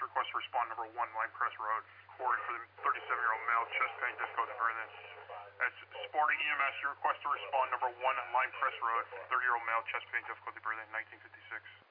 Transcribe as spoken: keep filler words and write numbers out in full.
request to respond number one, Line Press Road, Corey for the thirty-seven-year-old male, chest pain, difficulty breathing. That's Sporting E M S, you request to respond number one, Line Press Road, thirty-year-old male, chest pain, difficulty breathing, nineteen fifty-six.